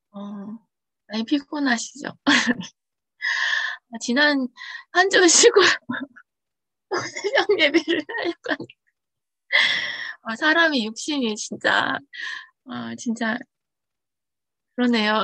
어, 많이 피곤하시죠? 지난 한 주 쉬고 새벽 예배를 하려고 하니까 사람이 육신이 진짜 진짜 그러네요.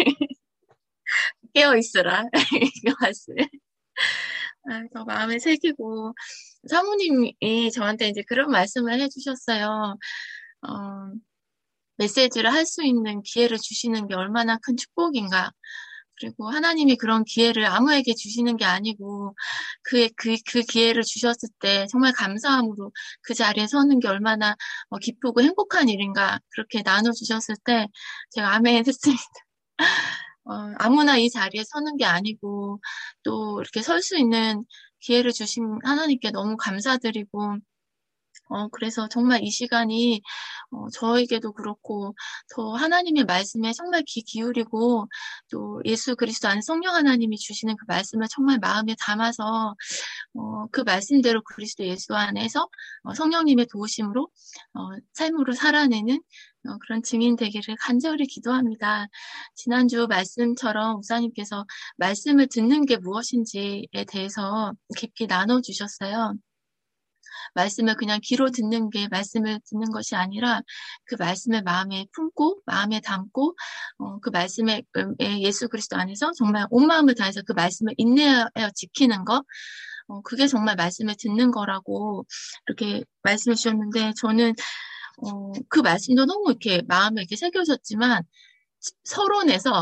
깨어 있으라 이거 말씀. 더 마음에 새기고 사모님이 저한테 이제 그런 말씀을 해주셨어요. 어, 메시지를 할 수 있는 기회를 주시는 게 얼마나 큰 축복인가. 그리고 하나님이 그런 기회를 아무에게 주시는 게 아니고 그 기회를 주셨을 때 정말 감사함으로 그 자리에 서는 게 얼마나 기쁘고 행복한 일인가 그렇게 나눠주셨을 때 제가 아멘 했습니다. 아무나 이 자리에 서는 게 아니고 또 이렇게 설 수 있는 기회를 주신 하나님께 너무 감사드리고 그래서 정말 이 시간이, 저에게도 그렇고, 더 하나님의 말씀에 정말 귀 기울이고, 또 예수 그리스도 안에 성령 하나님이 주시는 그 말씀을 정말 마음에 담아서, 그 말씀대로 그리스도 예수 안에서, 성령님의 도우심으로, 삶으로 살아내는, 그런 증인 되기를 간절히 기도합니다. 지난주 말씀처럼 목사님께서 말씀을 듣는 게 무엇인지에 대해서 깊이 나눠주셨어요. 말씀을 그냥 귀로 듣는 게 말씀을 듣는 것이 아니라 그 말씀을 마음에 품고 마음에 담고 그 말씀에 예수 그리스도 안에서 정말 온 마음을 다해서 그 말씀을 인내하여 지키는 것 그게 정말 말씀을 듣는 거라고 이렇게 말씀해 주셨는데 저는 그 말씀도 너무 이렇게 마음에 이렇게 새겨졌지만 서론에서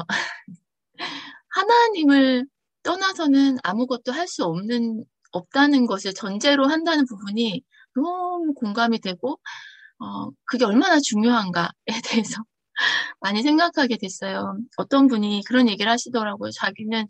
하나님을 떠나서는 아무것도 할 수 없다는 것을 전제로 한다는 부분이 너무 공감이 되고, 그게 얼마나 중요한가에 대해서 많이 생각하게 됐어요. 어떤 분이 그런 얘기를 하시더라고요. 자기는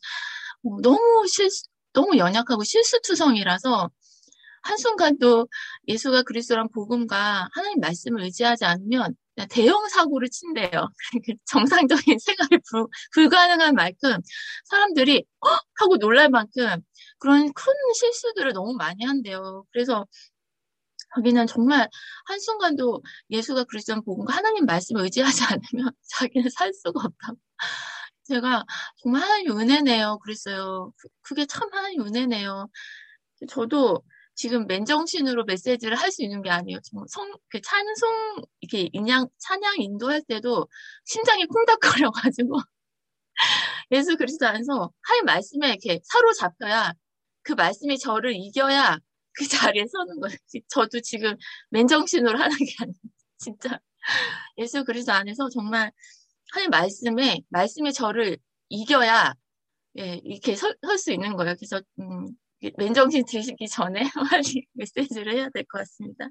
너무 연약하고 실수투성이라서 한순간도 예수가 그리스도란 복음과 하나님 말씀을 의지하지 않으면 그냥 대형 사고를 친대요. 정상적인 생활이 불가능한 만큼 사람들이 하고 놀랄 만큼 그런 큰 실수들을 너무 많이 한대요. 그래서 자기는 정말 한순간도 예수가 그리스도란 복음과 하나님 말씀을 의지하지 않으면 자기는 살 수가 없다고. 제가 정말 하나님 은혜네요. 그랬어요. 그게 참 하나님 은혜네요. 저도 지금 맨정신으로 메시지를 할 수 있는 게 아니에요. 정말 그 찬송, 이렇게 찬양 인도할 때도 심장이 콩닥거려가지고 예수 그리스도 안에서 하나님 말씀에 이렇게 사로잡혀야 그 말씀이 저를 이겨야 그 자리에 서는 거예요. 저도 지금 맨정신으로 하는 게 아니에요. 진짜 예수 그리스도 안에서 정말 하나님 말씀에 저를 이겨야 예, 이렇게 설 수 있는 거예요. 그래서 맨정신 드시기 전에 빨리 메시지를 해야 될 것 같습니다.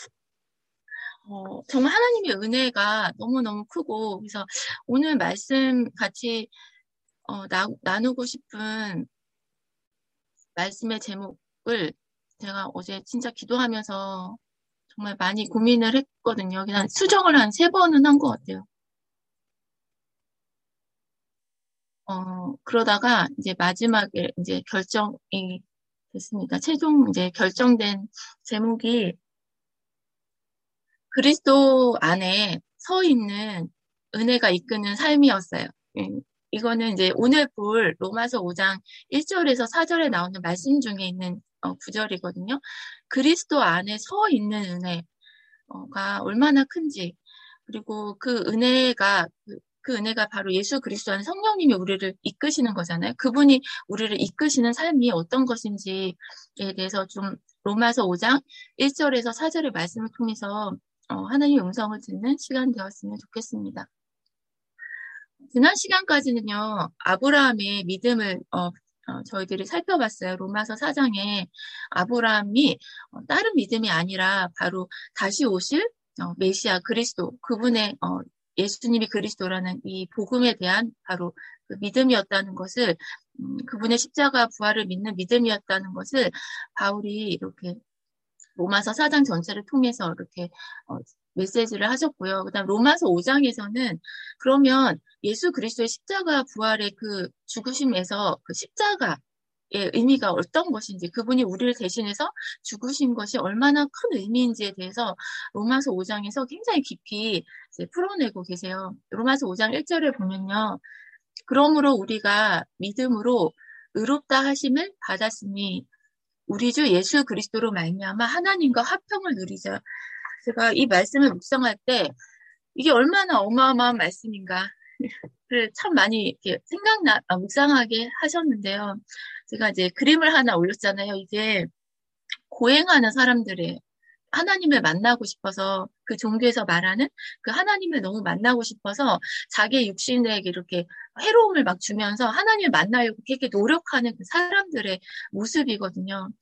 정말 하나님의 은혜가 너무너무 크고 그래서 오늘 말씀 같이 나누고 싶은 말씀의 제목을 제가 어제 진짜 기도하면서 정말 많이 고민을 했거든요. 그냥 수정을 한 3번은 한 것 같아요. 그러다가 이제 마지막에 이제 결정이 됐습니다. 최종 이제 결정된 제목이 그리스도 안에 서 있는 은혜가 이끄는 삶이었어요. 이거는 이제 오늘 볼 로마서 5장 1절에서 4절에 나오는 말씀 중에 있는 구절이거든요. 그리스도 안에 서 있는 은혜가 얼마나 큰지, 그리고 그 은혜가 바로 예수 그리스도 안에 성령님이 우리를 이끄시는 거잖아요. 그분이 우리를 이끄시는 삶이 어떤 것인지에 대해서 좀 로마서 5장 1절에서 4절의 말씀을 통해서 하나님의 음성을 듣는 시간 되었으면 좋겠습니다. 지난 시간까지는요, 아브라함의 믿음을 저희들이 살펴봤어요. 로마서 4장에 아브라함이 다른 믿음이 아니라 바로 다시 오실 메시아 그리스도, 그분의 예수님이 그리스도라는 이 복음에 대한 바로 그 믿음이었다는 것을, 그분의 십자가 부활을 믿는 믿음이었다는 것을 바울이 이렇게 로마서 4장 전체를 통해서 이렇게 메시지를 하셨고요. 그다음 로마서 5장에서는 그러면 예수 그리스도의 십자가 부활의 그 죽으심에서 그 십자가 의미가 어떤 것인지, 그분이 우리를 대신해서 죽으신 것이 얼마나 큰 의미인지에 대해서 로마서 5장에서 굉장히 깊이 이제 풀어내고 계세요. 로마서 5장 1절에 보면요. 그러므로 우리가 믿음으로 의롭다 하심을 받았으니 우리 주 예수 그리스도로 말미암아 하나님과 화평을 누리자. 제가 이 말씀을 묵상할 때 이게 얼마나 어마어마한 말씀인가. 를 참 많이 이렇게 묵상하게 하셨는데요. 제가 이제 그림을 하나 올렸잖아요. 이게 고행하는 사람들의 하나님을 만나고 싶어서 그 종교에서 말하는 그 하나님을 너무 만나고 싶어서 자기의 육신에게 이렇게 해로움을 막 주면서 하나님을 만나려고 이렇게 노력하는 그 사람들의 모습이거든요.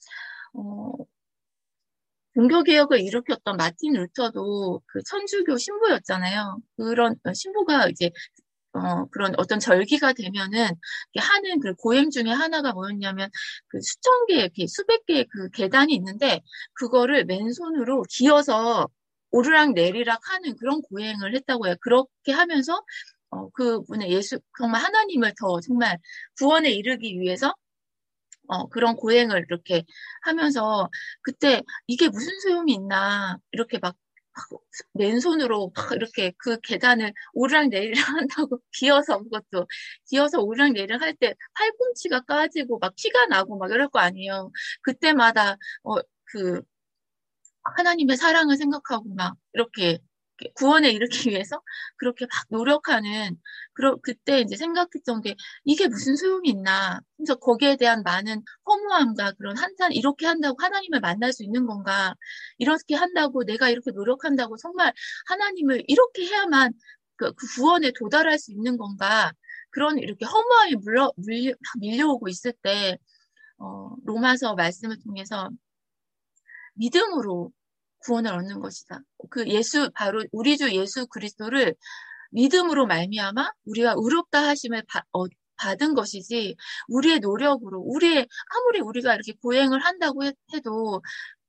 종교개혁을 일으켰던 마틴 루터도 그 천주교 신부였잖아요. 그런 신부가 이제 그런 어떤 절기가 되면은 하는 그 고행 중에 하나가 뭐였냐면 그 수천 개, 이렇게 수백 개의 그 계단이 있는데 그거를 맨손으로 기어서 오르락 내리락 하는 그런 고행을 했다고 해요. 그렇게 하면서 그분의 정말 하나님을 더 정말 구원에 이르기 위해서 그런 고행을 이렇게 하면서 그때 이게 무슨 소용이 있나 이렇게 막 맨손으로 막 이렇게 그 계단을 오르락내리락 한다고 그것도 기어서 오르락내리락 할 때 팔꿈치가 까지고 막 피가 나고 막 이럴 거 아니에요. 그때마다 그 하나님의 사랑을 생각하고 막 이렇게 구원에 이르기 위해서 그렇게 막 노력하는 그때 이제 생각했던 게 이게 무슨 소용이 있나. 그래서 거기에 대한 많은 허무함과 그런 한탄 이렇게 한다고 하나님을 만날 수 있는 건가. 이렇게 한다고 내가 이렇게 노력한다고 정말 하나님을 이렇게 해야만 그 구원에 도달할 수 있는 건가. 그런 이렇게 허무함이 밀려오고 있을 때 로마서 말씀을 통해서 믿음으로 구원을 얻는 것이다. 바로 우리 주 예수 그리스도를 믿음으로 말미암아 우리가 의롭다 하심을 받은 것이지 우리의 노력으로 아무리 우리가 이렇게 고행을 한다고 해도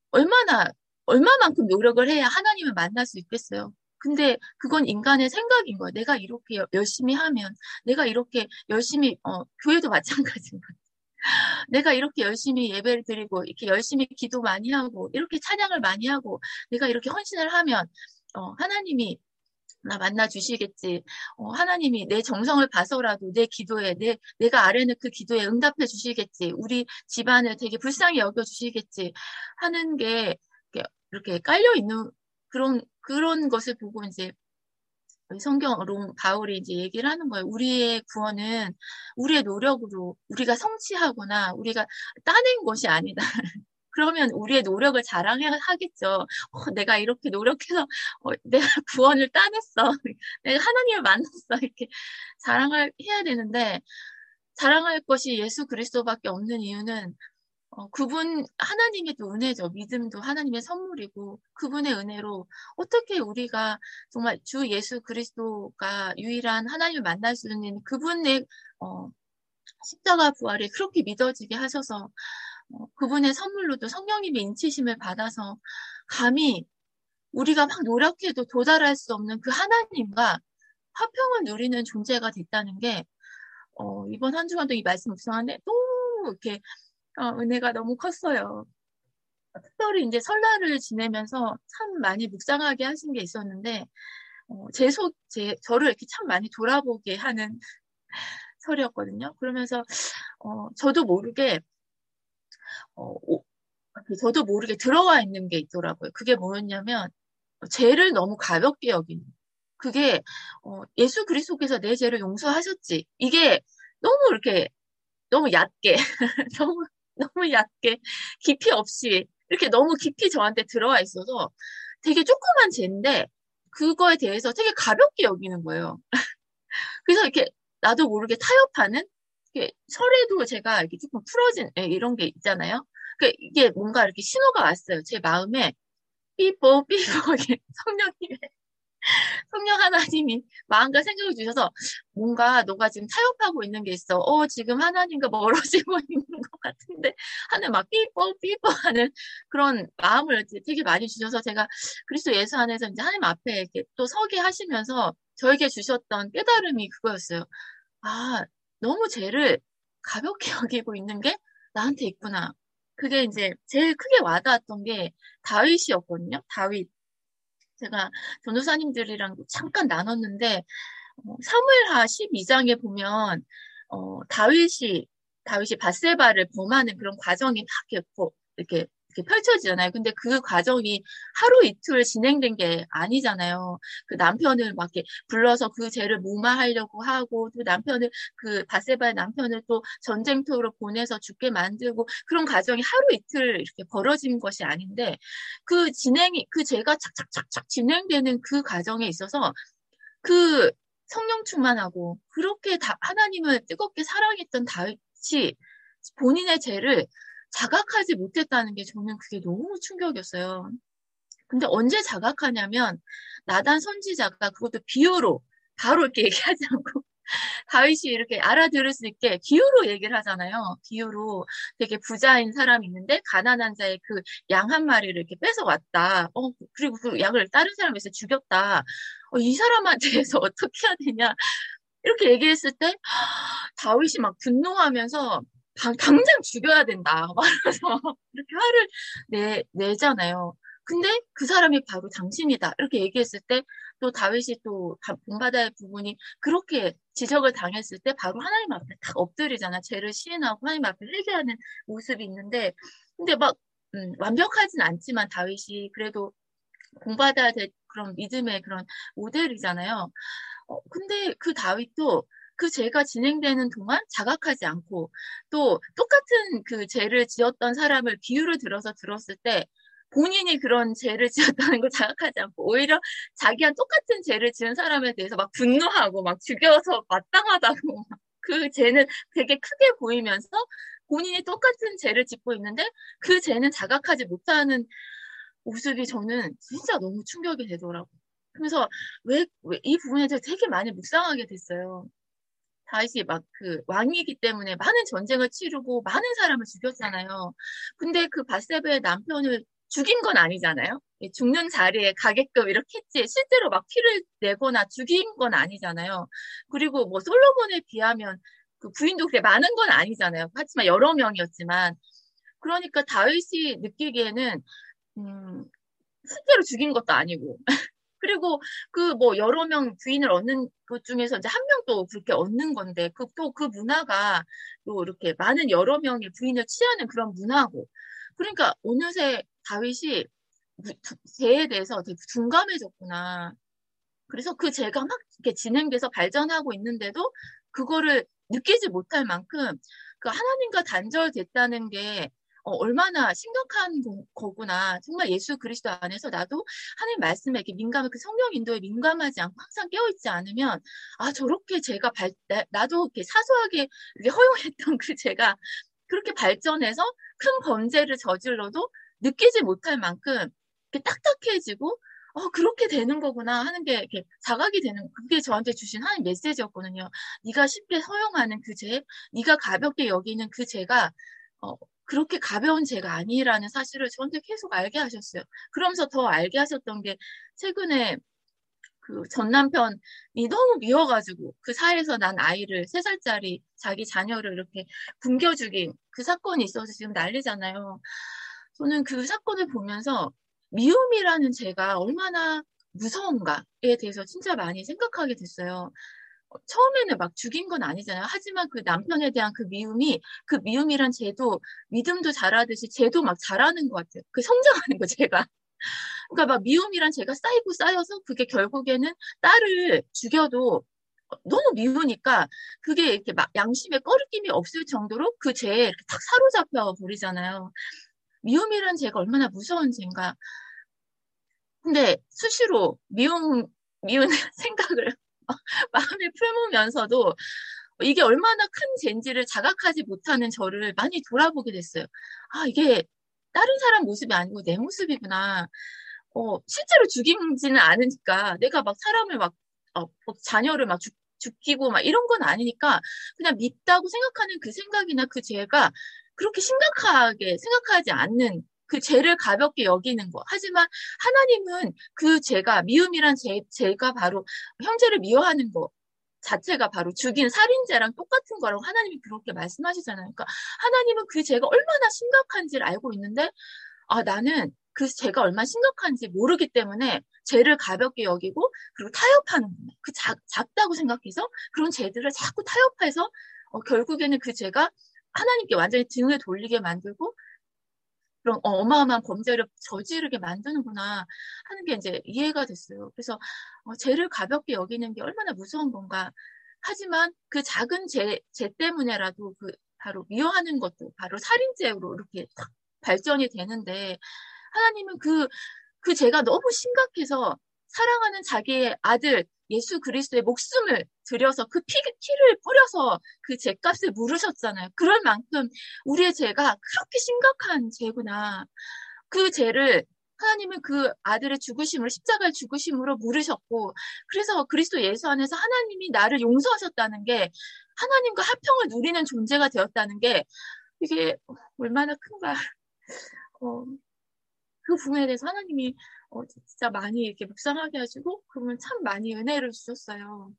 얼마만큼 노력을 해야 하나님을 만날 수 있겠어요. 근데 그건 인간의 생각인 거예요. 내가 이렇게 열심히 하면 내가 이렇게 열심히 교회도 마찬가지인 거예요. 내가 이렇게 열심히 예배를 드리고, 이렇게 열심히 기도 많이 하고, 이렇게 찬양을 많이 하고, 내가 이렇게 헌신을 하면, 하나님이 나 만나 주시겠지. 하나님이 내 정성을 봐서라도 내 기도에, 내가 아뢰는 그 기도에 응답해 주시겠지. 우리 집안을 되게 불쌍히 여겨 주시겠지. 하는 게, 이렇게 깔려 있는 그런 것을 보고 이제 성경으로 바울이 이제 얘기를 하는 거예요. 우리의 구원은 우리의 노력으로 우리가 성취하거나 우리가 따낸 것이 아니다. 그러면 우리의 노력을 자랑하겠죠. 내가 이렇게 노력해서 내가 구원을 따냈어. 내가 하나님을 만났어. 이렇게 해야 되는데 자랑할 것이 예수 그리스도밖에 없는 이유는 하나님의 또 은혜죠. 믿음도 하나님의 선물이고, 그분의 은혜로 어떻게 우리가 정말 주 예수 그리스도가 유일한 하나님을 만날 수 있는 그분의, 십자가 부활이 그렇게 믿어지게 하셔서, 그분의 선물로도 성령님의 인치심을 받아서, 감히 우리가 막 노력해도 도달할 수 없는 그 하나님과 화평을 누리는 존재가 됐다는 게, 이번 한 주간도 이 말씀 묵상하는데 너무 이렇게 은혜가 너무 컸어요. 특별히 이제 설날을 지내면서 참 많이 묵상하게 하신 게 있었는데, 저를 이렇게 참 많이 돌아보게 하는 설이었거든요. 그러면서, 저도 모르게, 저도 모르게 들어와 있는 게 있더라고요. 그게 뭐였냐면, 죄를 너무 가볍게 여기는. 그게, 예수 그리스도께서 내 죄를 용서하셨지. 이게 너무 얕게, 너무 얕게, 깊이 없이, 이렇게 너무 깊이 저한테 들어와 있어서 되게 조그만 죄인데, 그거에 대해서 되게 가볍게 여기는 거예요. 그래서 이렇게 나도 모르게 타협하는, 설에도 제가 이렇게 조금 풀어진, 이런 게 있잖아요. 이게 뭔가 이렇게 신호가 왔어요. 제 마음에, 삐뽀, 이게 성령 하나님이 마음과 생각을 주셔서 뭔가 너가 지금 타협하고 있는 게 있어. 지금 하나님과 멀어지고 있는 것 같은데 하는 막 삐뽀 하는 그런 마음을 되게 많이 주셔서 제가 그리스도 예수 안에서 이제 하나님 앞에 이렇게 또 서게 하시면서 저에게 주셨던 깨달음이 그거였어요. 아, 너무 죄를 가볍게 여기고 있는 게 나한테 있구나. 그게 이제 제일 크게 와닿았던 게 다윗이었거든요. 다윗. 제가 전도사님들이랑 잠깐 나눴는데, 사무엘하 12장에 보면, 다윗이 밧세바를 범하는 그런 과정이 막 이렇게 펼쳐지잖아요. 근데 그 과정이 하루 이틀 진행된 게 아니잖아요. 그 남편을 막 이렇게 불러서 그 죄를 무마하려고 하고, 또 그 밧세바의 남편을 또 전쟁터로 보내서 죽게 만들고, 그런 과정이 하루 이틀 이렇게 벌어진 것이 아닌데, 그 죄가 착착착착 진행되는 그 과정에 있어서, 그 성령 충만하고 그렇게 하나님을 뜨겁게 사랑했던 다윗이 본인의 죄를 자각하지 못했다는 게 저는 그게 너무 충격이었어요. 근데 언제 자각하냐면 나단 선지자가 그것도 비유로 바로 이렇게 얘기하지 않고 다윗이 이렇게 알아들을 수 있게 비유로 얘기를 하잖아요. 비유로 되게 부자인 사람이 있는데 가난한 자의 그 양 한 마리를 이렇게 뺏어왔다. 그리고 그 양을 다른 사람에서 죽였다. 이 사람한테서 어떻게 해야 되냐. 이렇게 얘기했을 때 다윗이 막 분노하면서 당장 죽여야 된다. 말해서 이렇게 화를 내잖아요. 근데 그 사람이 바로 당신이다. 이렇게 얘기했을 때 또 다윗이 또 본받아야 할 부분이 그렇게 지적을 당했을 때 바로 하나님 앞에 탁 엎드리잖아. 죄를 시인하고 하나님 앞에 회개하는 모습이 있는데 근데 막 완벽하진 않지만 다윗이 그래도 본받아야 될 그런 믿음의 그런 모델이잖아요. 근데 그 다윗도 그 죄가 진행되는 동안 자각하지 않고 또 똑같은 그 죄를 지었던 사람을 비유를 들어서 들었을 때 본인이 그런 죄를 지었다는 걸 자각하지 않고 오히려 자기와 똑같은 죄를 지은 사람에 대해서 막 분노하고 막 죽여서 마땅하다고 그 죄는 되게 크게 보이면서 본인이 똑같은 죄를 짓고 있는데 그 죄는 자각하지 못하는 모습이 저는 진짜 너무 충격이 되더라고요. 그래서 왜 이 부분에 대해서 되게 많이 묵상하게 됐어요. 다윗이 막 그 왕이기 때문에 많은 전쟁을 치르고 많은 사람을 죽였잖아요. 근데 그 밧세바의 남편을 죽인 건 아니잖아요. 죽는 자리에 가게끔 이렇게 했지 실제로 막 피를 내거나 죽인 건 아니잖아요. 그리고 뭐 솔로몬에 비하면 그 부인도 그렇게 많은 건 아니잖아요. 하지만 여러 명이었지만 그러니까 다윗이 느끼기에는 음, 실제로 죽인 것도 아니고 그리고 그 뭐 여러 명 부인을 얻는 것 중에서 이제 한 명도 그렇게 얻는 건데 또 그 문화가 또 이렇게 많은 여러 명의 부인을 취하는 그런 문화고 그러니까 어느새 다윗이 죄에 대해서 되게 둔감해졌구나. 그래서 그 죄가 막 이렇게 진행돼서 발전하고 있는데도 그거를 느끼지 못할 만큼 그 하나님과 단절됐다는 게 얼마나 심각한 거구나. 정말 예수 그리스도 안에서 나도 하나님 말씀에 이렇게 그 성령 인도에 민감하지 않고 항상 깨어있지 않으면 저렇게 제가 나도 이렇게 사소하게 이렇게 허용했던 그 죄가 그렇게 발전해서 큰 범죄를 저질러도 느끼지 못할 만큼 이렇게 딱딱해지고 그렇게 되는 거구나 하는 게 이렇게 자각이 되는 그게 저한테 주신 하나님 메시지였거든요. 네가 쉽게 허용하는 그 죄, 네가 가볍게 여기는 그 죄가 그렇게 가벼운 죄가 아니라는 사실을 저한테 계속 알게 하셨어요. 그러면서 더 알게 하셨던 게 최근에 그 전 남편이 너무 미워가지고 그 사이에서 난 아이를 3살짜리 자기 자녀를 이렇게 굶겨 죽인 그 사건이 있어서 지금 난리잖아요. 저는 그 사건을 보면서 미움이라는 죄가 얼마나 무서운가에 대해서 진짜 많이 생각하게 됐어요. 처음에는 막 죽인 건 아니잖아요. 하지만 그 남편에 대한 그 미움이란 죄도 믿음도 잘하듯이 죄도 막 잘하는 것 같아요. 그 성장하는 거 제가. 그러니까 막 미움이란 죄가 쌓이고 쌓여서 그게 결국에는 딸을 죽여도 너무 미우니까 그게 이렇게 막 양심에 꺼리낌이 없을 정도로 그 죄에 이렇게 딱 사로잡혀 버리잖아요. 미움이란 죄가 얼마나 무서운 죄인가. 근데 수시로 미운 생각을 마음에 품으면서도 이게 얼마나 큰 죄인지를 자각하지 못하는 저를 많이 돌아보게 됐어요. 이게 다른 사람 모습이 아니고 내 모습이구나. 실제로 죽이지는 않으니까 내가 막 사람을 막 자녀를 막 죽이고 막 이런 건 아니니까 그냥 밉다고 생각하는 그 생각이나 그 죄가 그렇게 심각하게 생각하지 않는 그 죄를 가볍게 여기는 거. 하지만 하나님은 그 죄가 미움이란 죄가 바로 형제를 미워하는 거. 자체가 바로 죽인 살인죄랑 똑같은 거라고 하나님이 그렇게 말씀하시잖아요. 그러니까 하나님은 그 죄가 얼마나 심각한지를 알고 있는데, 나는 그 죄가 얼마나 심각한지 모르기 때문에 죄를 가볍게 여기고, 그리고 타협하는구나. 작다고 생각해서 그런 죄들을 자꾸 타협해서, 결국에는 그 죄가 하나님께 완전히 등을 돌리게 만들고, 그런 어마어마한 범죄를 저지르게 만드는구나 하는 게 이제 이해가 됐어요. 그래서 죄를 가볍게 여기는 게 얼마나 무서운 건가. 하지만 그 작은 죄 때문에라도 바로 미워하는 것도 바로 살인죄로 이렇게 딱 발전이 되는데, 하나님은 그 죄가 너무 심각해서 사랑하는 자기의 아들 예수 그리스도의 목숨을 들여서 피를 뿌려서 그 죄값을 물으셨잖아요. 그럴 만큼 우리의 죄가 그렇게 심각한 죄구나. 그 죄를 하나님은 그 아들의 죽으심을 십자가의 죽으심으로 물으셨고, 그래서 그리스도 예수 안에서 하나님이 나를 용서하셨다는 게, 하나님과 화평을 누리는 존재가 되었다는 게, 이게 얼마나 큰가. 그 부분에 대해서 하나님이 진짜 많이 이렇게 묵상하게 하시고, 그러면 참 많이 은혜를 주셨어요.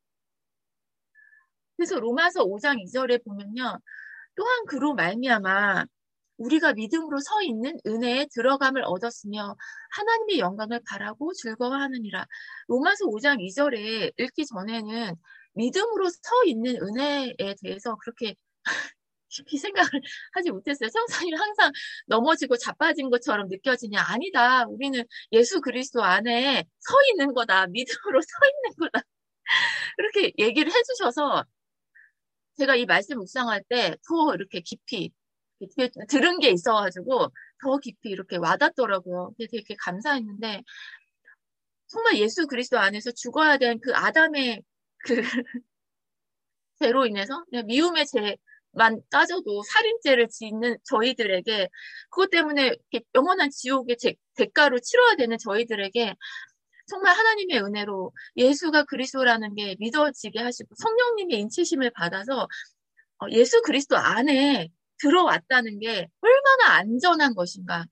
그래서 로마서 5장 2절에 보면요, 또한 그로 말미암아 우리가 믿음으로 서 있는 은혜에 들어감을 얻었으며 하나님의 영광을 바라고 즐거워하느니라. 로마서 5장 2절에 읽기 전에는 믿음으로 서 있는 은혜에 대해서 그렇게 깊이 생각을 하지 못했어요. 성선이 항상 넘어지고 자빠진 것처럼 느껴지냐? 아니다. 우리는 예수 그리스도 안에 서 있는 거다. 믿음으로 서 있는 거다. 그렇게 얘기를 해주셔서 제가 이 말씀 묵상할 때 더 이렇게 깊이 들은 게 있어가지고 더 깊이 이렇게 와닿더라고요. 되게 감사했는데, 정말 예수 그리스도 안에서 죽어야 된 그 아담의 그 죄로 인해서 그냥 미움의 죄만 따져도 살인죄를 짓는 저희들에게, 그것 때문에 영원한 지옥의 대가로 치러야 되는 저희들에게 정말 하나님의 은혜로 예수가 그리스도라는 게 믿어지게 하시고 성령님의 인치심을 받아서 예수 그리스도 안에 들어왔다는 게 얼마나 안전한 것인가.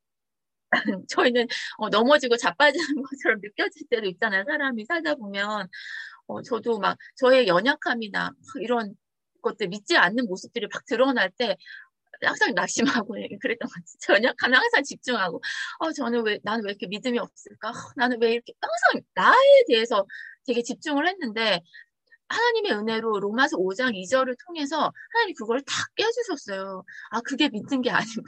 저희는 넘어지고 자빠지는 것처럼 느껴질 때도 있잖아요. 사람이 살다 보면. 저도 막 저의 연약함이나 이런 것들 믿지 않는 모습들이 막 드러날 때 항상 낙심하고 그랬던 것 같아요. 연약함에 항상 집중하고, 나는 왜 이렇게 믿음이 없을까? 나는 왜 이렇게 항상 나에 대해서 되게 집중을 했는데, 하나님의 은혜로 로마서 5장 2절을 통해서 하나님이 그걸 다 깨주셨어요. 그게 믿는 게 아니구나.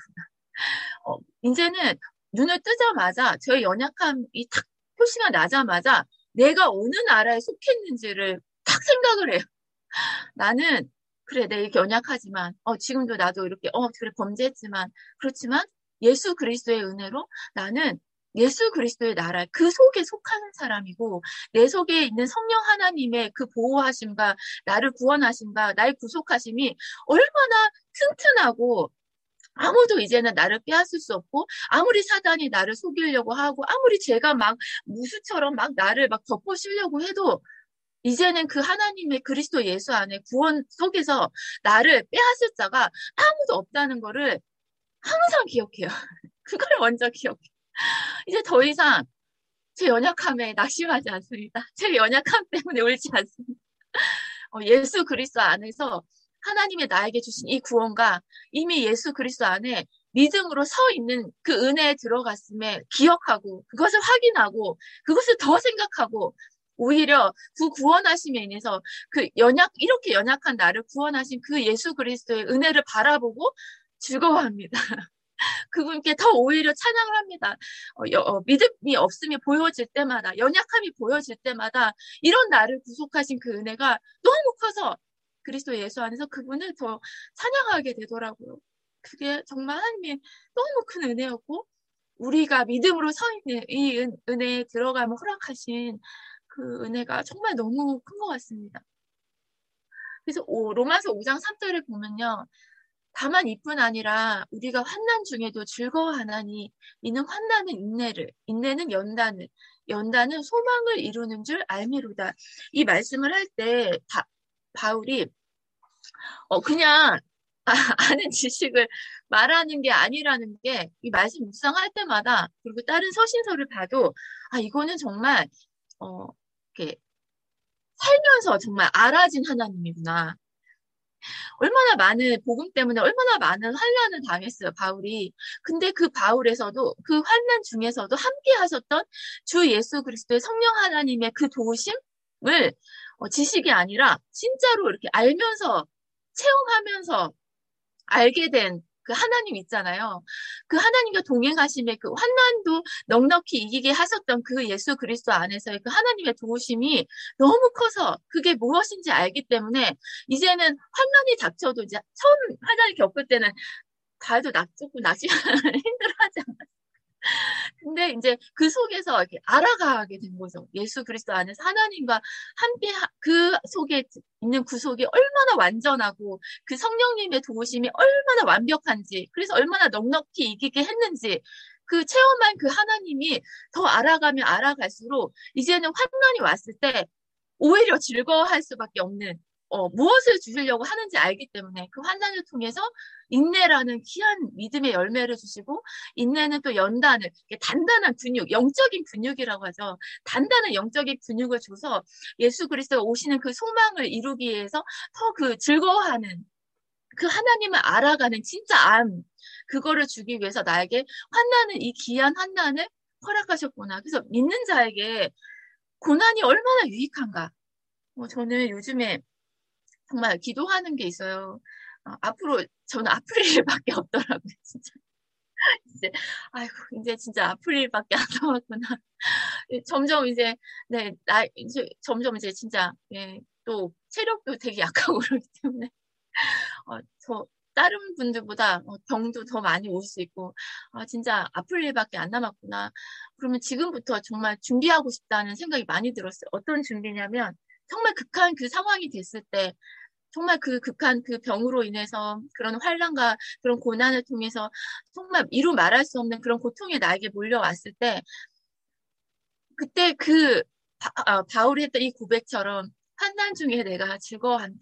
이제는 눈을 뜨자마자 저의 연약함이 탁 표시가 나자마자 내가 어느 나라에 속했는지를 탁 생각을 해요. 나는 그래, 내 연약하지만 지금도 나도 이렇게 그래 범죄했지만 그렇지만 예수 그리스도의 은혜로 나는 예수 그리스도의 나라 그 속에 속하는 사람이고, 내 속에 있는 성령 하나님의 그 보호하심과 나를 구원하심과 나의 구속하심이 얼마나 튼튼하고, 아무도 이제는 나를 빼앗을 수 없고, 아무리 사단이 나를 속이려고 하고, 아무리 죄가 막 무수처럼 막 나를 막 덮어씌려고 해도 이제는 그 하나님의 그리스도 예수 안에 구원 속에서 나를 빼앗을 자가 아무도 없다는 거를 항상 기억해요. 그걸 먼저 기억해요. 이제 더 이상 제 연약함에 낙심하지 않습니다. 제 연약함 때문에 울지 않습니다. 예수 그리스도 안에서 하나님의 나에게 주신 이 구원과 이미 예수 그리스도 안에 믿음으로 서 있는 그 은혜에 들어갔음에 기억하고, 그것을 확인하고, 그것을 더 생각하고, 오히려 그 구원하심에 인해서 이렇게 연약한 나를 구원하신 그 예수 그리스도의 은혜를 바라보고 즐거워합니다. 그분께 더 오히려 찬양을 합니다. 믿음이 없음이 보여질 때마다, 연약함이 보여질 때마다 이런 나를 구속하신 그 은혜가 너무 커서 그리스도 예수 안에서 그분을 더 찬양하게 되더라고요. 그게 정말 하나님의 너무 큰 은혜였고, 우리가 믿음으로 서 있는 이 은혜에 들어가면 허락하신 그 은혜가 정말 너무 큰 것 같습니다. 그래서 로마서 5장 3절을 보면요, 다만 이뿐 아니라 우리가 환난 중에도 즐거워하나니 이는 환난은 인내를, 인내는 연단을, 연단은 소망을 이루는 줄 알미로다. 이 말씀을 할 때 바울이 그냥 아는 지식을 말하는 게 아니라는 게 이 말씀 묵상할 때마다, 그리고 다른 서신서를 봐도 이거는 정말 이렇게 살면서 정말 알아진 하나님이구나. 얼마나 많은 복음 때문에 얼마나 많은 환난을 당했어요, 바울이. 근데 그 바울에서도 그 환난 중에서도 함께 하셨던 주 예수 그리스도의 성령 하나님의 그 도우심을 지식이 아니라 진짜로 이렇게 알면서 체험하면서 알게 된 그 하나님 있잖아요. 그 하나님과 동행하심에 그 환난도 넉넉히 이기게 하셨던 그 예수 그리스도 안에서의 그 하나님의 도우심이 너무 커서 그게 무엇인지 알기 때문에 이제는 환난이 닥쳐도 이제 처음 환난을 겪을 때는 다들 조금 낙심하는 힘들어하지 않아요. 근데 이제 그 속에서 이렇게 알아가게 된 거죠. 예수 그리스도 안에서 하나님과 함께 그 속에 있는 구속이 얼마나 완전하고 그 성령님의 도우심이 얼마나 완벽한지, 그래서 얼마나 넉넉히 이기게 했는지 그 체험한 그 하나님이 더 알아가면 알아갈수록 이제는 환난이 왔을 때 오히려 즐거워할 수밖에 없는 무엇을 주시려고 하는지 알기 때문에 그 환난을 통해서 인내라는 귀한 믿음의 열매를 주시고 인내는 또 연단을 단단한 근육, 영적인 근육이라고 하죠. 단단한 영적인 근육을 줘서 예수 그리스도가 오시는 그 소망을 이루기 위해서 더 그 즐거워하는 그 하나님을 알아가는 진짜 그거를 주기 위해서 나에게 이 귀한 환난을 허락하셨구나. 그래서 믿는 자에게 고난이 얼마나 유익한가. 저는 요즘에 정말 기도하는 게 있어요. 앞으로 저는 아플 일밖에 없더라고요, 진짜. 이제 아이고 이제 진짜 아플 일밖에 안 남았구나. 점점 이제 이제 점점 이제 진짜 또 체력도 되게 약하고 그러기 때문에 저 다른 분들보다 병도 더 많이 올 수 있고 진짜 아플 일밖에 안 남았구나. 그러면 지금부터 정말 준비하고 싶다는 생각이 많이 들었어요. 어떤 준비냐면 정말 극한 그 상황이 됐을 때 정말 그 극한 그 병으로 인해서 그런 환난과 그런 고난을 통해서 정말 이루 말할 수 없는 그런 고통이 나에게 몰려왔을 때 그때 바울이 했던 이 고백처럼 환난 중에 내가 즐거워한다.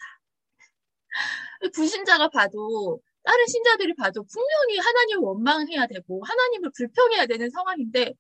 불신자가 봐도 다른 신자들이 봐도 분명히 하나님을 원망해야 되고 하나님을 불평해야 되는 상황인데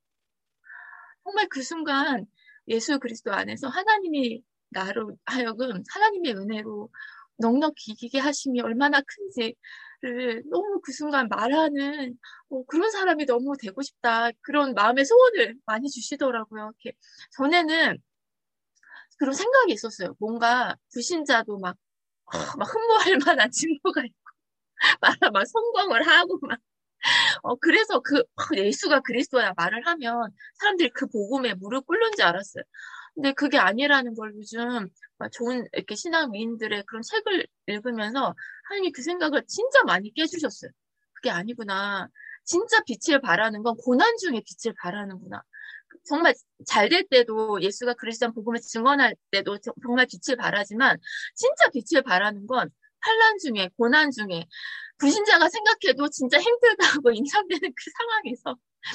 정말 그 순간 예수 그리스도 안에서 하나님이 나로 하여금 하나님의 은혜로 넉넉히 이기게 하심이 얼마나 큰지를 너무 그 순간 말하는 그런 사람이 너무 되고 싶다. 그런 마음의 소원을 많이 주시더라고요. 이렇게 전에는 그런 생각이 있었어요. 뭔가 불신자도 막 흠모할 만한 증거가 있고 막 성공을 하고 막 그래서 예수가 그리스도야 말을 하면 사람들이 그 복음에 무릎 꿇는 줄 알았어요. 근데 그게 아니라는 걸 요즘 좋은 이렇게 신앙 위인들의 그런 책을 읽으면서 하나님이 그 생각을 진짜 많이 깨주셨어요. 그게 아니구나. 진짜 빛을 발하는 건 고난 중에 빛을 발하는구나. 정말 잘 될 때도 예수가 그리스도의 복음을 증언할 때도 정말 빛을 발하지만 진짜 빛을 발하는 건 환난 중에 고난 중에 불신자가 생각해도 진짜 힘들다고 인상되는 그 상황에서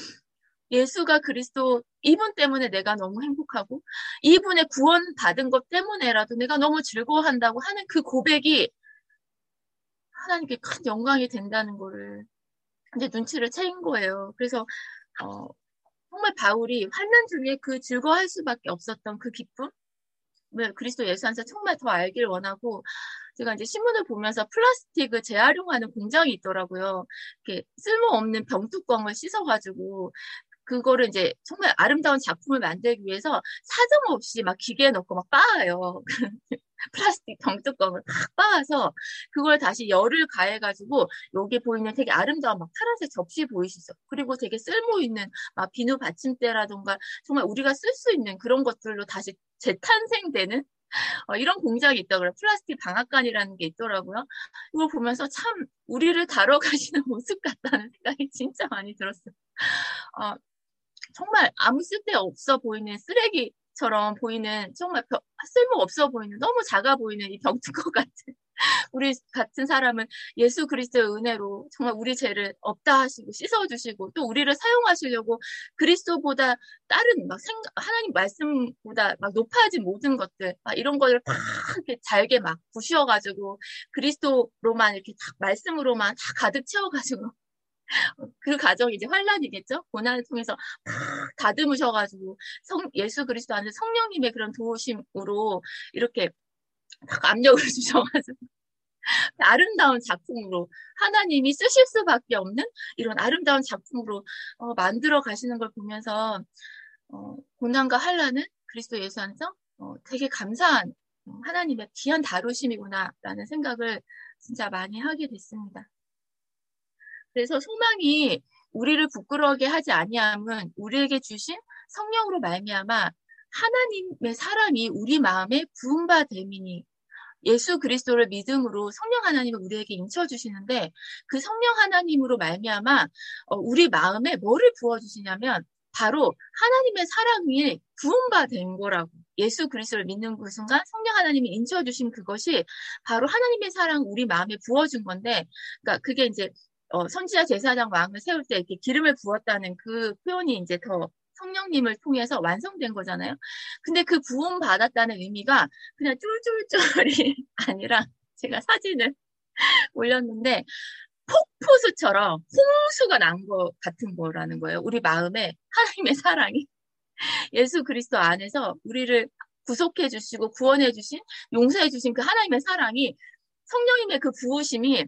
예수가 그리스도 이분 때문에 내가 너무 행복하고 이분의 구원 받은 것 때문에라도 내가 너무 즐거워한다고 하는 그 고백이 하나님께 큰 영광이 된다는 거를 이제 눈치를 채인 거예요. 그래서 정말 바울이 환난 중에 그 즐거워할 수밖에 없었던 그 기쁨 그리스도 예수 안에서 정말 더 알길 원하고 제가 이제 신문을 보면서 플라스틱을 재활용하는 공장이 있더라고요. 이렇게 쓸모없는 병뚜껑을 씻어가지고 그거를 이제 정말 아름다운 작품을 만들기 위해서 사정없이 막 기계에 넣고 막 빻아요. 플라스틱 병뚜껑을 막 빻아서 그걸 다시 열을 가해가지고 여기 보이는 되게 아름다운 막 파란색 접시 보이시죠? 그리고 되게 쓸모 있는 막 비누 받침대라던가 정말 우리가 쓸 수 있는 그런 것들로 다시 재탄생되는 이런 공장이 있다고요. 플라스틱 방앗간이라는 게 있더라고요. 이걸 보면서 참 우리를 다뤄가시는 모습 같다는 생각이 진짜 많이 들었어요. 정말 아무 쓸데없어 보이는 쓰레기처럼 보이는 정말 쓸모없어 보이는 너무 작아 보이는 이 병뚜껑 같은 우리 같은 사람은 예수 그리스도의 은혜로 정말 우리 죄를 없다 하시고 씻어주시고 또 우리를 사용하시려고 그리스도보다 다른 하나님 말씀보다 막 높아진 모든 것들 이런 거를 다 이렇게 잘게 막 부시어가지고 그리스도로만 이렇게 다 말씀으로만 다 가득 채워가지고 그 가정이 이제 환란이겠죠? 고난을 통해서 막 다듬으셔가지고 예수 그리스도 안에 성령님의 그런 도우심으로 이렇게 막 압력을 주셔가지고 아름다운 작품으로 하나님이 쓰실 수밖에 없는 이런 아름다운 작품으로 만들어 가시는 걸 보면서 고난과 환란은 그리스도 예수 안에서 되게 감사한 하나님의 귀한 다루심이구나라는 생각을 진짜 많이 하게 됐습니다. 그래서 소망이 우리를 부끄러워하게 하지 아니함은 우리에게 주신 성령으로 말미암아 하나님의 사랑이 우리 마음에 부은 바 됨이니 예수 그리스도를 믿음으로 성령 하나님을 우리에게 인쳐주시는데 그 성령 하나님으로 말미암아 우리 마음에 뭐를 부어주시냐면 바로 하나님의 사랑이 부은 바 된 거라고. 예수 그리스도를 믿는 그 순간 성령 하나님이 인쳐주신 그것이 바로 하나님의 사랑 우리 마음에 부어준 건데, 그러니까 그게 이제 선지자 제사장 왕을 세울 때 이렇게 기름을 부었다는 그 표현이 이제 더 성령님을 통해서 완성된 거잖아요. 근데 그 부음 받았다는 의미가 그냥 쫄쫄쫄이 아니라 제가 사진을 올렸는데 폭포수처럼 홍수가 난 것 같은 거라는 거예요. 우리 마음에 하나님의 사랑이 예수 그리스도 안에서 우리를 구속해 주시고 구원해 주신 용서해 주신 그 하나님의 사랑이 성령님의 그 부으심이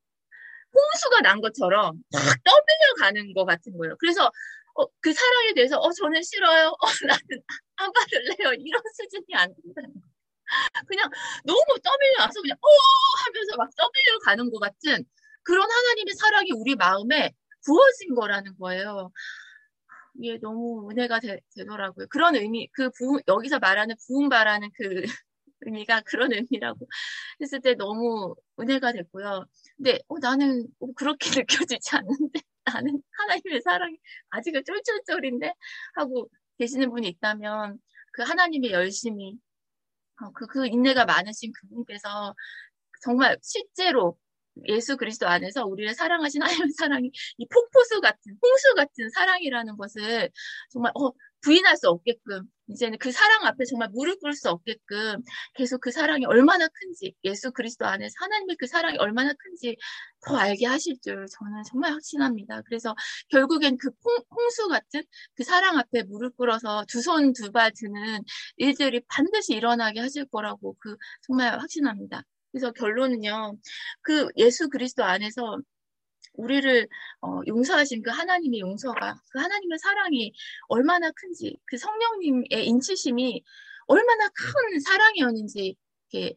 홍수가 난 것처럼 막 떠밀려 가는 것 같은 거예요. 그래서 그 사랑에 대해서 저는 싫어요. 나는 안 받을래요. 이런 수준이 안 된다는 거예요. 그냥 너무 떠밀려서 그냥 하면서 막 떠밀려 가는 것 같은 그런 하나님의 사랑이 우리 마음에 부어진 거라는 거예요. 이게 너무 은혜가 되더라고요. 그런 의미, 여기서 말하는 부흥바라는 그 의미가 그런 의미라고 했을 때 너무 은혜가 됐고요. 근데 나는 그렇게 느껴지지 않는데 나는 하나님의 사랑이 아직은 쫄쫄쫄인데 하고 계시는 분이 있다면 그 하나님의 열심이 그 인내가 많으신 그분께서 정말 실제로 예수 그리스도 안에서 우리를 사랑하신 하나님의 사랑이 이 폭포수 같은 홍수 같은 사랑이라는 것을 정말 부인할 수 없게끔 이제는 그 사랑 앞에 정말 무릎 꿇을 수 없게끔 계속 그 사랑이 얼마나 큰지 예수 그리스도 안에서 하나님의 그 사랑이 얼마나 큰지 더 알게 하실 줄 저는 정말 확신합니다. 그래서 결국엔 그 홍수 같은 그 사랑 앞에 무릎 꿇어서 두 손 두 발 드는 일들이 반드시 일어나게 하실 거라고 정말 확신합니다. 그래서 결론은요, 그 예수 그리스도 안에서 우리를 용서하신 그 하나님의 용서가, 그 하나님의 사랑이 얼마나 큰지, 그 성령님의 인치심이 얼마나 큰 사랑이었는지 이렇게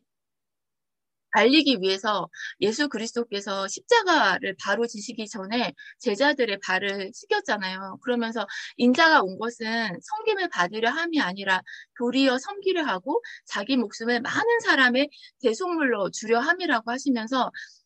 알리기 위해서 예수 그리스도께서 십자가를 바로 지시기 전에 제자들의 발을 씻겼잖아요. 그러면서 인자가 온 것은 섬김을 받으려 함이 아니라 도리어 섬기려 하고 자기 목숨을 많은 사람의 대속물로 주려 함이라고 하시면서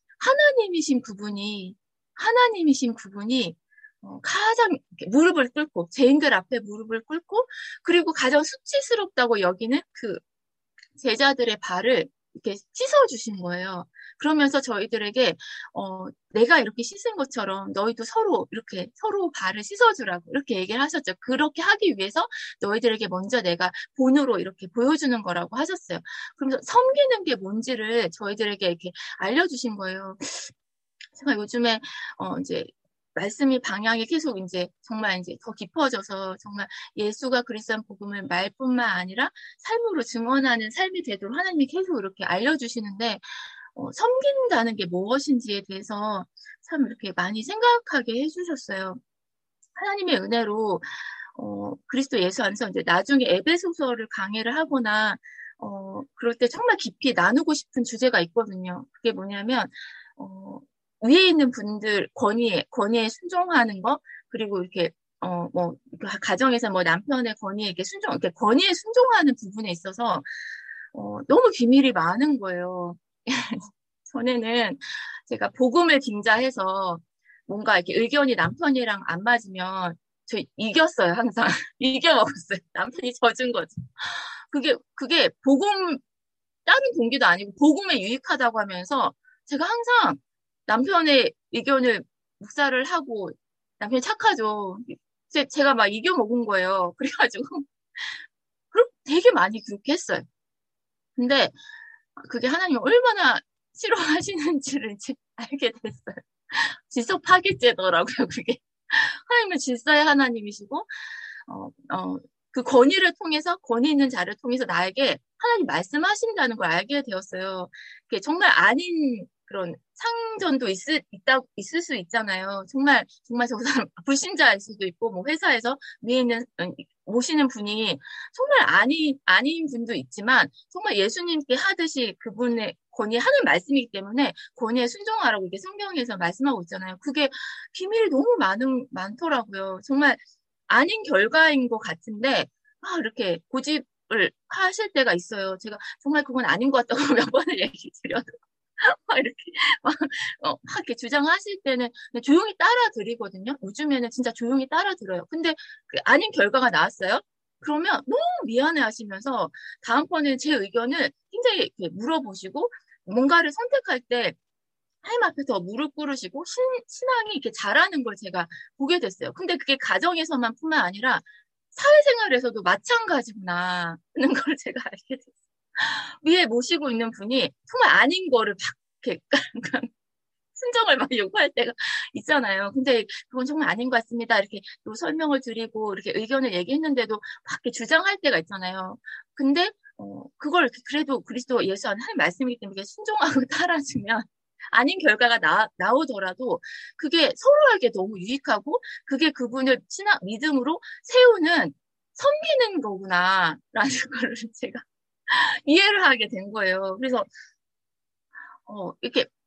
하나님이신 그분이 가장 무릎을 꿇고 죄인들 앞에 무릎을 꿇고 그리고 가장 수치스럽다고 여기는 그 제자들의 발을 이렇게 씻어주신 거예요. 그러면서 저희들에게 내가 이렇게 씻은 것처럼 너희도 이렇게 서로 발을 씻어주라고 이렇게 얘기를 하셨죠. 그렇게 하기 위해서 너희들에게 먼저 내가 본으로 이렇게 보여주는 거라고 하셨어요. 그러면서 섬기는 게 뭔지를 저희들에게 이렇게 알려주신 거예요. 제가 요즘에 이제 말씀이 방향이 계속 이제 정말 이제 더 깊어져서 정말 예수가 그리스도의 복음을 말뿐만 아니라 삶으로 증언하는 삶이 되도록 하나님이 계속 이렇게 알려주시는데 섬긴다는 게 무엇인지에 대해서 참 이렇게 많이 생각하게 해주셨어요. 하나님의 은혜로 그리스도 예수 안에서 이제 나중에 에베소서를 강의를 하거나 그럴 때 정말 깊이 나누고 싶은 주제가 있거든요. 그게 뭐냐면 위에 있는 분들 권위에 순종하는 거, 그리고 이렇게, 가정에서 남편의 권위에 이렇게 권위에 순종하는 부분에 있어서, 너무 기밀이 많은 거예요. 전에는 제가 복음을 빙자해서 뭔가 이렇게 의견이 남편이랑 안 맞으면 저 이겼어요, 항상. 이겨먹었어요. 남편이 져준 거죠. 그게 다른 동기도 아니고 복음에 유익하다고 하면서 제가 항상 남편의 의견을 묵살을 하고 남편이 착하죠. 제가 막 이겨먹은 거예요. 그래가지고 되게 많이 그렇게 했어요. 근데 그게 하나님 얼마나 싫어하시는지를 이제 알게 됐어요. 질서 파괴죄더라고요, 그게. 하나님은 질서의 하나님이시고, 어, 어, 그 권위를 통해서, 권위 있는 자를 통해서 나에게 하나님 말씀하신다는 걸 알게 되었어요. 그게 정말 아닌 그런 상전도 있을 수 있잖아요. 정말 저 사람 불신자일 수도 있고, 뭐 회사에서 위에 있는, 모시는 분이 정말 아닌 분도 있지만, 정말 예수님께 하듯이 그분의 권위, 하는 말씀이기 때문에 권위에 순종하라고 이게 성경에서 말씀하고 있잖아요. 그게 비밀이 너무 많더라고요. 정말 아닌 결과인 것 같은데, 이렇게 고집을 하실 때가 있어요. 제가 정말 그건 아닌 것 같다고 몇 번을 얘기 드려도, 이렇게, 막 이렇게 주장하실 때는 그냥 조용히 따라 드리거든요. 요즘에는 진짜 조용히 따라 들어요. 근데 그 아닌 결과가 나왔어요. 그러면 너무 미안해 하시면서 다음번에 제 의견을 굉장히 이렇게 물어보시고, 뭔가를 선택할 때 하나님 앞에 더 무릎 꿇으시고 신앙이 이렇게 자라는 걸 제가 보게 됐어요. 근데 그게 가정에서만 뿐만 아니라 사회생활에서도 마찬가지구나 하는 걸 제가 알게 됐어요. 위에 모시고 있는 분이 정말 아닌 거를 막 이렇게 순정을 막 요구할 때가 있잖아요. 근데 그건 정말 아닌 것 같습니다. 이렇게 또 설명을 드리고 이렇게 의견을 얘기했는데도 막 이렇게 주장할 때가 있잖아요. 근데 그걸 그래도 그리스도 예수 안에 하나님 말씀이기 때문에 순종하고 따라주면 아닌 결과가 나오더라도 그게 서로에게 너무 유익하고 그게 그분을 믿음으로 세우는 섬기는 거구나라는 걸 제가 이해를 하게 된 거예요. 그래서 이렇게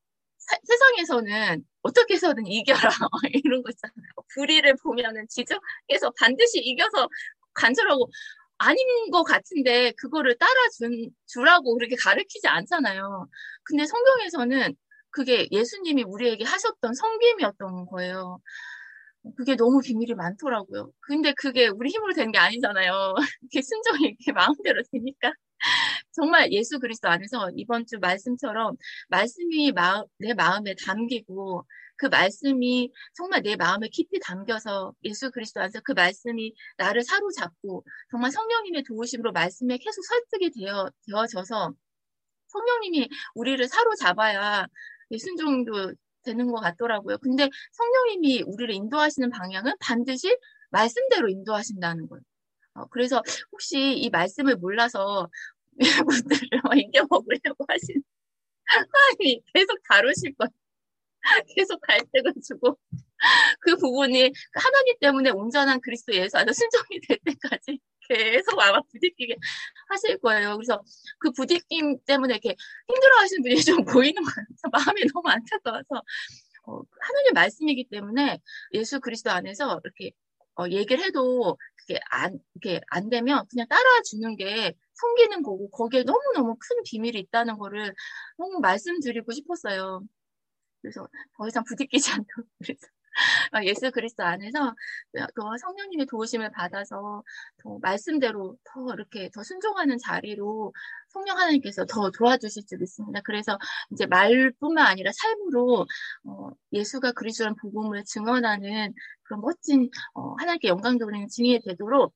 세상에서는 어떻게 해서든 이겨라 이런 거 있잖아요. 불의를 보면은 지적해서 반드시 이겨서 간절하고 아닌 것 같은데 그거를 주라고 그렇게 가르치지 않잖아요. 근데 성경에서는 그게 예수님이 우리에게 하셨던 섬김이었던 거예요. 그게 너무 비밀이 많더라고요. 근데 그게 우리 힘으로 되는 게 아니잖아요. 이렇게 순종이 이렇게 마음대로 되니까. 정말 예수 그리스도 안에서 이번 주 말씀처럼 말씀이 내 마음에 담기고 그 말씀이 정말 내 마음에 깊이 담겨서 예수 그리스도 안에서 그 말씀이 나를 사로잡고 정말 성령님의 도우심으로 말씀에 계속 설득이 되어져서 성령님이 우리를 사로잡아야 순종도 되는 것 같더라고요. 근데 성령님이 우리를 인도하시는 방향은 반드시 말씀대로 인도하신다는 거예요. 그래서 혹시 이 말씀을 몰라서 분들을 이겨먹으려고 하시는 하나님이 계속 다루실 거예요. 계속 갈등을 주고 그 부분이 하나님 때문에 온전한 그리스도 예수 안에 순종이 될 때까지 계속 아마 부딪히게 하실 거예요. 그래서 그 부딪힘 때문에 이렇게 힘들어하시는 분이 좀 보이는 거예요. 마음이 너무 안타까워서 하나님 말씀이기 때문에 예수 그리스도 안에서 이렇게 얘기를 해도 이렇게 안 되면 그냥 따라주는 게 섬기는 거고 거기에 너무너무 큰 비밀이 있다는 거를 너무 말씀드리고 싶었어요. 그래서 더 이상 부딪히지 않도록 그래서 예수 그리스도 안에서 더 성령님의 도우심을 받아서 더 말씀대로 더 이렇게 더 순종하는 자리로 성령 하나님께서 더 도와주실 줄 믿습니다. 그래서 이제 말뿐만 아니라 삶으로 예수가 그리스도라는 복음을 증언하는 그런 멋진 하나님께 영광 돌리는 증인이 되도록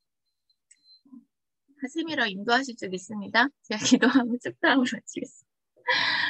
하심이라 인도하실 줄 믿습니다. 제가 기도하고 축도함으로 마치겠습니다.